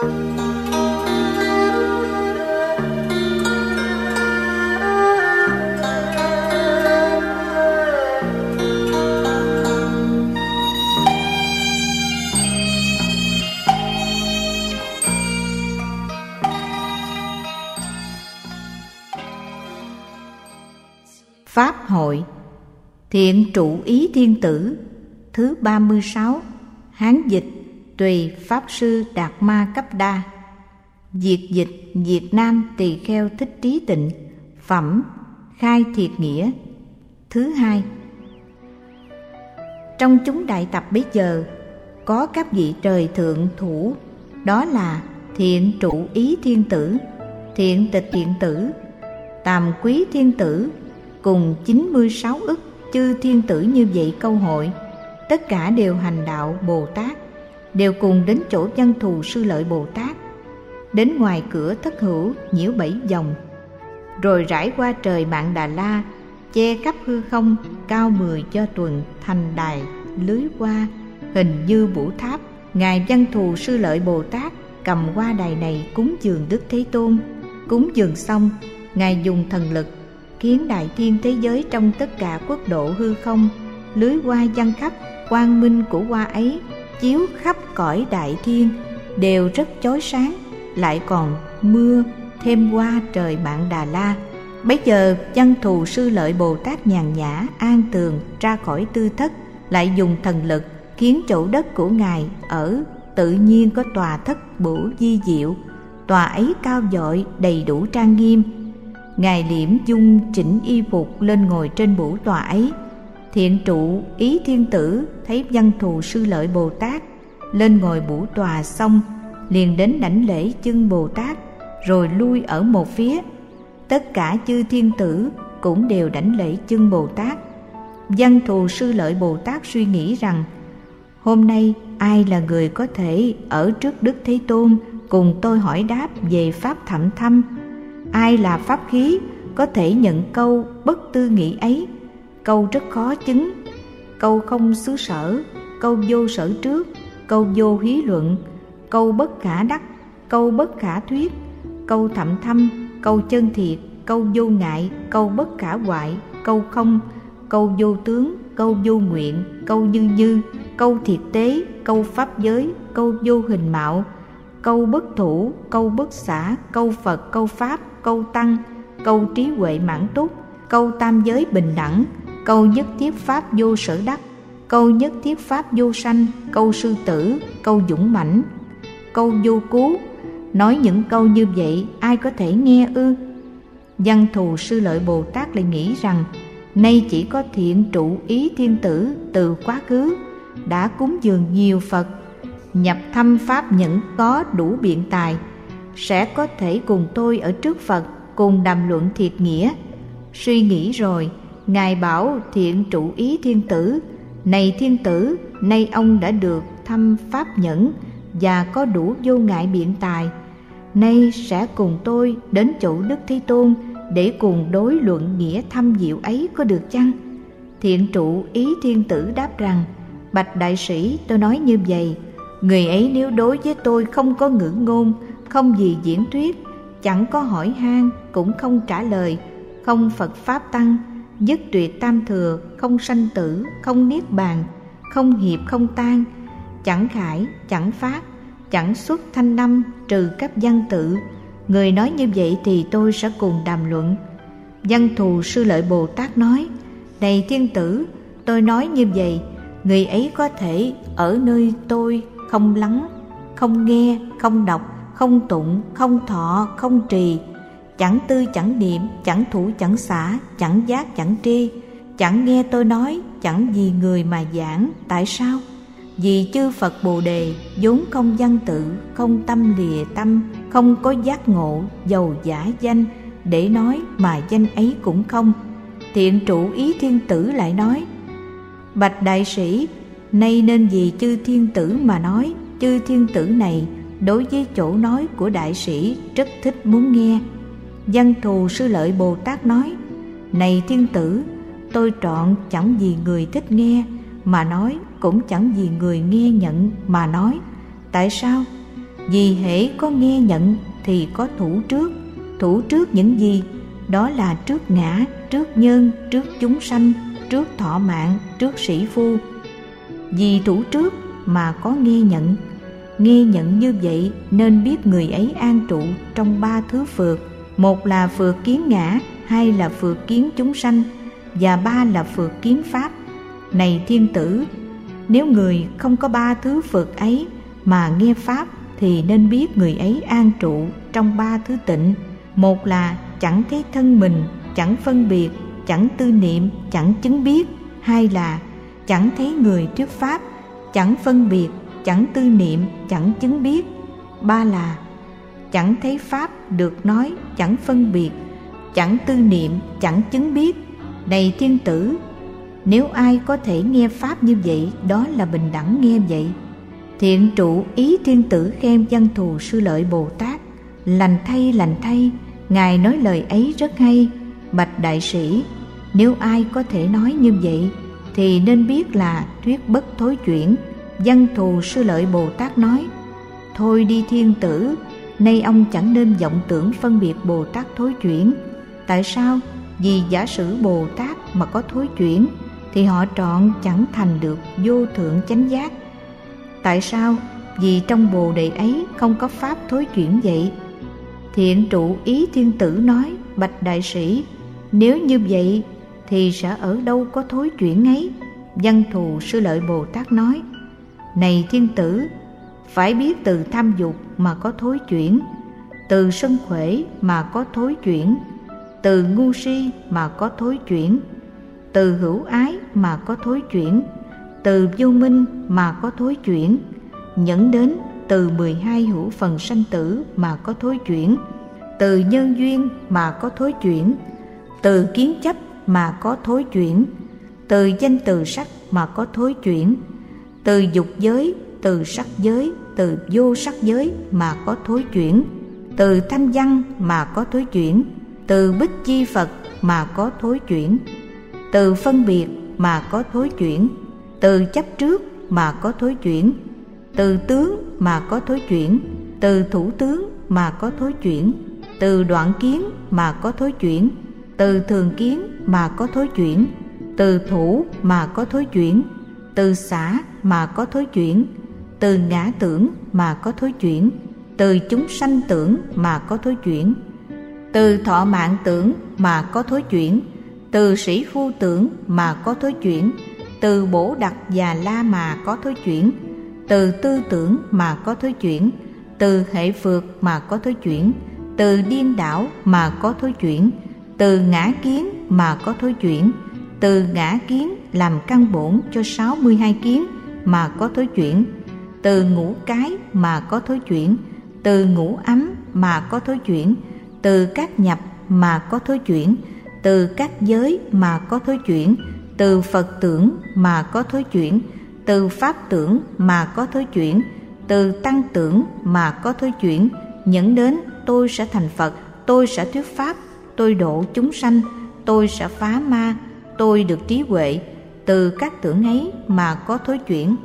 Pháp hội Thiện trụ ý thiên tử thứ 36. Hán dịch tùy Pháp sư Đạt Ma Cấp Đa. Việt dịch Việt Nam Tỳ Kheo Thích Trí Tịnh. Phẩm Khai Thiệt Nghĩa thứ 2. Trong chúng đại tập bấy giờ có các vị trời thượng thủ, đó là Thiện trụ ý thiên tử, Thiện tịch thiện tử, Tàm quý thiên tử, cùng 96 ức chư thiên tử như vậy câu hội. Tất cả đều hành đạo Bồ Tát, đều cùng đến chỗ Văn Thù Sư Lợi Bồ Tát, đến ngoài cửa Thất Hữu nhiễu 7 vòng, rồi rải qua trời Mạn Đà La, che khắp hư không, cao 10 do tuần, thành đài lưới hoa, hình như vũ tháp. Ngài Văn Thù Sư Lợi Bồ Tát cầm hoa đài này cúng dường Đức Thế Tôn. Cúng dường xong, Ngài dùng thần lực khiến đại thiên thế giới trong tất cả quốc độ hư không, lưới hoa văng khắp. Quang minh của hoa ấy chiếu khắp cõi đại thiên, đều rất chói sáng, lại còn mưa thêm hoa trời Mạn Đà La. Bấy giờ Văn Thù Sư Lợi Bồ Tát nhàn nhã an tường ra khỏi tư thất, lại dùng thần lực khiến chỗ đất của Ngài ở tự nhiên có tòa thất bổ vi diệu. Tòa ấy cao vội đầy đủ trang nghiêm. Ngài liễm dung chỉnh y phục lên ngồi trên bửu tòa ấy. Thiện trụ ý thiên tử thấy Văn Thù Sư Lợi Bồ Tát lên ngồi bửu tòa xong, liền đến đảnh lễ chân Bồ Tát, rồi lui ở một phía. Tất cả chư thiên tử cũng đều đảnh lễ chân Bồ Tát. Văn Thù Sư Lợi Bồ Tát suy nghĩ rằng, hôm nay ai là người có thể ở trước Đức Thế Tôn cùng tôi hỏi đáp về pháp thậm thâm? Ai là pháp khí có thể nhận câu bất tư nghị ấy? Câu rất khó chứng, câu không xứ sở, câu vô sở trước, câu vô hí luận, câu bất khả đắc, câu bất khả thuyết, câu thậm thâm, câu chân thiệt, câu vô ngại, câu bất khả hoại, câu không, câu vô tướng, câu vô nguyện, câu như như, câu thiệt tế, câu pháp giới, câu vô hình mạo, câu bất thủ, câu bất xả, câu Phật, câu Pháp, câu Tăng, câu trí huệ mãn túc, câu tam giới bình đẳng, câu nhất thiết pháp vô sở đắc, câu nhất thiết pháp vô sanh, câu sư tử, câu dũng mãnh, câu vô cứu. Nói những câu như vậy ai có thể nghe ư? Văn Thù Sư Lợi Bồ Tát lại nghĩ rằng, nay chỉ có thiện trụ ý thiên tử từ quá khứ đã cúng dường nhiều Phật, nhập thâm pháp nhẫn có đủ biện tài, sẽ có thể cùng tôi ở trước Phật cùng đàm luận thiệt nghĩa. Suy nghĩ rồi, Ngài bảo thiện trụ ý thiên tử, này thiên tử, nay ông đã được thâm pháp nhẫn và có đủ vô ngại biện tài, nay sẽ cùng tôi đến chỗ Đức Thế Tôn để cùng đối luận nghĩa thâm diệu ấy, có được chăng? Thiện trụ ý thiên tử đáp rằng, bạch đại sĩ, tôi nói như vậy, người ấy nếu đối với tôi không có ngữ ngôn, không gì diễn thuyết, chẳng có hỏi han, cũng không trả lời, không Phật Pháp Tăng, dứt tuyệt tam thừa, không sanh tử, không niết bàn, không hiệp không tan, chẳng khải, chẳng phát, chẳng xuất thanh năm, trừ cấp văn tự. Người nói như vậy thì tôi sẽ cùng đàm luận. Văn Thù Sư Lợi Bồ Tát nói, này thiên tử, tôi nói như vậy, người ấy có thể ở nơi tôi không lắng, không nghe, không đọc, không tụng, không thọ, không trì, chẳng tư chẳng niệm, chẳng thủ chẳng xả, chẳng giác chẳng tri, chẳng nghe tôi nói, chẳng vì người mà giảng. Tại sao? Vì chư Phật Bồ Đề vốn không văn tự, không tâm lìa tâm, không có giác ngộ, dầu giả danh để nói mà danh ấy cũng không. Thiện trụ ý thiên tử lại nói, bạch đại sĩ, nay nên vì chư thiên tử mà nói. Chư thiên tử này đối với chỗ nói của đại sĩ rất thích muốn nghe. Văn Thù Sư Lợi Bồ Tát nói, này thiên tử, tôi trọn chẳng vì người thích nghe mà nói, cũng chẳng vì người nghe nhận mà nói. Tại sao? Vì hễ có nghe nhận thì có thủ trước. Thủ trước những gì? Đó là trước ngã, trước nhân, trước chúng sanh, trước thọ mạng, trước sĩ phu. Vì thủ trước mà có nghe nhận. Nghe nhận như vậy nên biết người ấy an trụ trong ba thứ phược. Một là phược kiến ngã, hai là phược kiến chúng sanh, và ba là phược kiến pháp. Này thiên tử, nếu người không có ba thứ phược ấy mà nghe pháp thì nên biết người ấy an trụ trong ba thứ tịnh. Một là chẳng thấy thân mình, chẳng phân biệt, chẳng tư niệm, chẳng chứng biết. Hai là chẳng thấy người thuyết pháp, chẳng phân biệt, chẳng tư niệm, chẳng chứng biết. Ba là chẳng thấy pháp được nói, chẳng phân biệt, chẳng tư niệm, chẳng chứng biết. Này thiên tử, nếu ai có thể nghe pháp như vậy, đó là bình đẳng nghe vậy. Thiện trụ ý thiên tử khen Văn Thù Sư Lợi Bồ Tát: lành thay, Ngài nói lời ấy rất hay. Bạch đại sĩ, nếu ai có thể nói như vậy thì nên biết là thuyết bất thối chuyển. Văn Thù Sư Lợi Bồ Tát nói: thôi đi thiên tử, nay ông chẳng nên vọng tưởng phân biệt Bồ Tát thối chuyển. Tại sao? Vì giả sử Bồ Tát mà có thối chuyển thì họ trọn chẳng thành được vô thượng chánh giác. Tại sao? Vì trong Bồ Đề ấy không có pháp thối chuyển vậy. Thiện trụ ý thiên tử nói: bạch đại sĩ, nếu như vậy thì sẽ ở đâu có thối chuyển ấy? Văn Thù Sư Lợi Bồ Tát nói: này thiên tử, phải biết từ tham dục mà có thối chuyển, từ sân khỏe mà có thối chuyển, từ ngu si mà có thối chuyển, từ hữu ái mà có thối chuyển, từ vô minh mà có thối chuyển, nhẫn đến từ 12 hữu phần sanh tử mà có thối chuyển, từ nhân duyên mà có thối chuyển, từ kiến chấp mà có thối chuyển, từ danh từ sắc mà có thối chuyển, từ dục giới, từ sắc giới, từ vô sắc giới mà có thối chuyển, từ thanh văn mà có thối chuyển, từ bích chi Phật mà có thối chuyển, từ phân biệt mà có thối chuyển, từ chấp trước mà có thối chuyển, từ tướng mà có thối chuyển, từ thủ tướng mà có thối chuyển, từ đoạn kiến mà có thối chuyển, từ thường kiến mà có thối chuyển, từ thủ mà có thối chuyển, từ xả mà có thối chuyển, từ ngã tưởng mà có thối chuyển, từ chúng sanh tưởng mà có thối chuyển, từ thọ mạng tưởng mà có thối chuyển, từ sĩ phu tưởng mà có thối chuyển, từ bổ đặc già la mà có thối chuyển, từ tư tưởng mà có thối chuyển, từ hệ phược mà có thối chuyển, từ điên đảo mà có thối chuyển, từ ngã kiến mà có thối chuyển, từ ngã kiến làm căn bổn cho 62 kiến mà có thối chuyển, từ ngũ cái mà có thối chuyển, từ ngũ ấm mà có thối chuyển, từ các nhập mà có thối chuyển, từ các giới mà có thối chuyển, từ Phật tưởng mà có thối chuyển, từ Pháp tưởng mà có thối chuyển, từ Tăng tưởng mà có thối chuyển, nhẫn đến tôi sẽ thành Phật, tôi sẽ thuyết Pháp, tôi độ chúng sanh, tôi sẽ phá ma, tôi được trí huệ, từ các tưởng ấy mà có thối chuyển.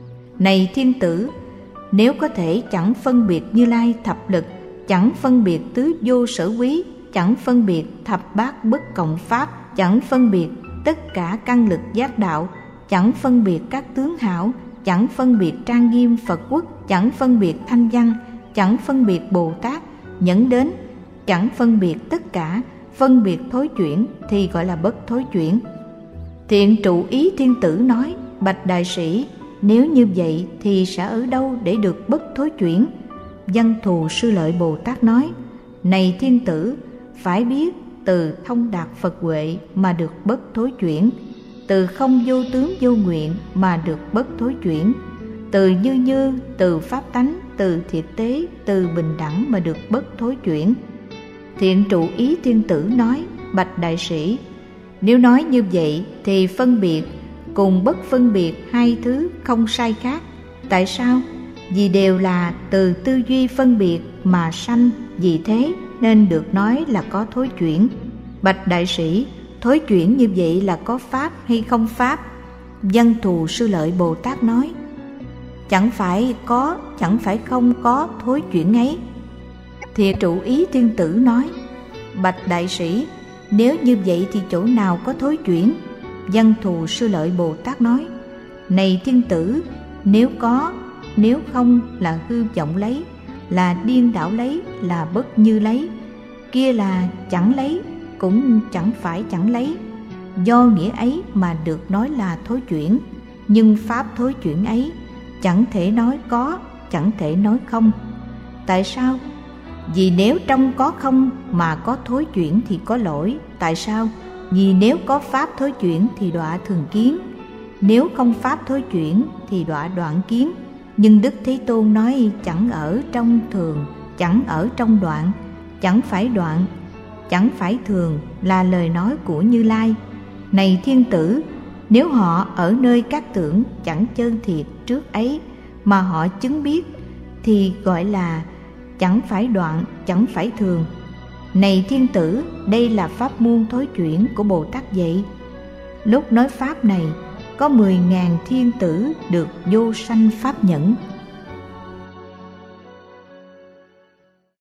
Này thiên tử, nếu có thể chẳng phân biệt Như Lai thập lực, chẳng phân biệt tứ vô sở quý, chẳng phân biệt thập bát bất cộng pháp, chẳng phân biệt tất cả căn lực giác đạo, chẳng phân biệt các tướng hảo, chẳng phân biệt trang nghiêm Phật quốc, chẳng phân biệt thanh văn, chẳng phân biệt Bồ Tát, nhẫn đến chẳng phân biệt tất cả, phân biệt thối chuyển thì gọi là bất thối chuyển. Thiện trụ ý thiên tử nói: bạch đại sĩ, nếu như vậy thì sẽ ở đâu để được bất thối chuyển? Văn Thù Sư Lợi Bồ Tát nói: này thiên tử, phải biết từ thông đạt Phật huệ mà được bất thối chuyển, từ không vô tướng vô nguyện mà được bất thối chuyển, từ như, từ pháp tánh, từ thiệt tế, từ bình đẳng mà được bất thối chuyển. Thiện trụ ý thiên tử nói: bạch đại sĩ, nếu nói như vậy thì phân biệt cùng bất phân biệt hai thứ không sai khác. Tại sao? Vì đều là từ tư duy phân biệt mà sanh, vì thế nên được nói là có thối chuyển. Bạch đại sĩ, thối chuyển như vậy là có pháp hay không pháp? Văn Thù Sư Lợi Bồ Tát nói: chẳng phải không có thối chuyển ấy. Thiện trụ ý thiên tử nói: bạch đại sĩ, nếu như vậy thì chỗ nào có thối chuyển? Văn Thù Sư Lợi Bồ Tát nói: này thiên tử, nếu có, nếu không là hư vọng lấy, là điên đảo lấy, là bất như lấy. Kia là chẳng lấy, cũng chẳng phải chẳng lấy. Do nghĩa ấy mà được nói là thối chuyển. Nhưng pháp thối chuyển ấy chẳng thể nói có, chẳng thể nói không. Tại sao? Vì nếu trong có không mà có thối chuyển thì có lỗi. Tại sao? Vì nếu có pháp thối chuyển thì đọa thường kiến, nếu không pháp thối chuyển thì đọa đoạn kiến. Nhưng Đức Thế Tôn nói chẳng ở trong thường, chẳng ở trong đoạn, chẳng phải đoạn, chẳng phải thường, là lời nói của Như Lai. Này thiên tử, nếu họ ở nơi các tưởng chẳng chân thiệt trước ấy mà họ chứng biết thì gọi là chẳng phải đoạn, chẳng phải thường. Này thiên tử, đây là pháp môn thối chuyển của Bồ Tát dạy. Lúc nói pháp này, có 10.000 thiên tử được vô sanh pháp nhẫn.